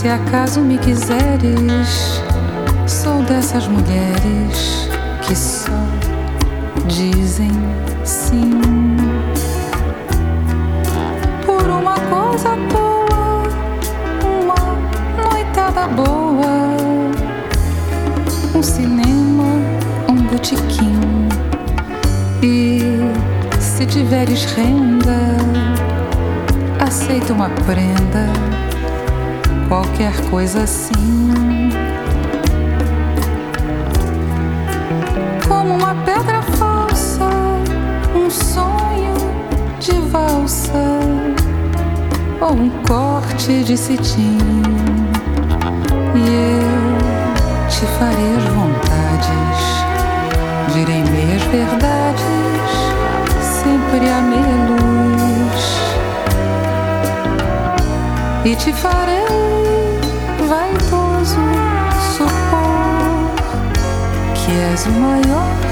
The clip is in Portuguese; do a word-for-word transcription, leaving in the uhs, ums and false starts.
acaso me quiseres, sou dessas mulheres que só dizem sim por uma coisa boa, uma noitada boa, um cinema, um botequim. E se tiveres renda, aceita uma prenda, qualquer coisa assim, como uma pedra falsa, um sonho de valsa ou um corte de cetim. E eu te farei as vontades, direi meias verdades, sempre a meia luz, e te farei vaidoso supor que és o maior